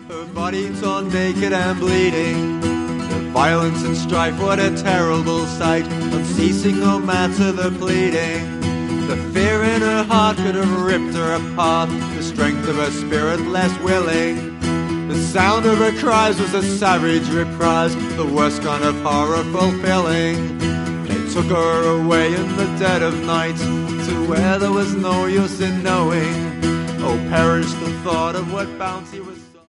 Her body torn naked and bleeding. The violence and strife, what a terrible sight. Unceasing no matter the pleading. The fear in her heart could have ripped her apart. The strength of her spirit less willing. The sound of her cries was a savage reprise. The worst kind of horror fulfilling. They took her away in the dead of night to where there was no use in knowing. Oh, perish the thought of what bounty was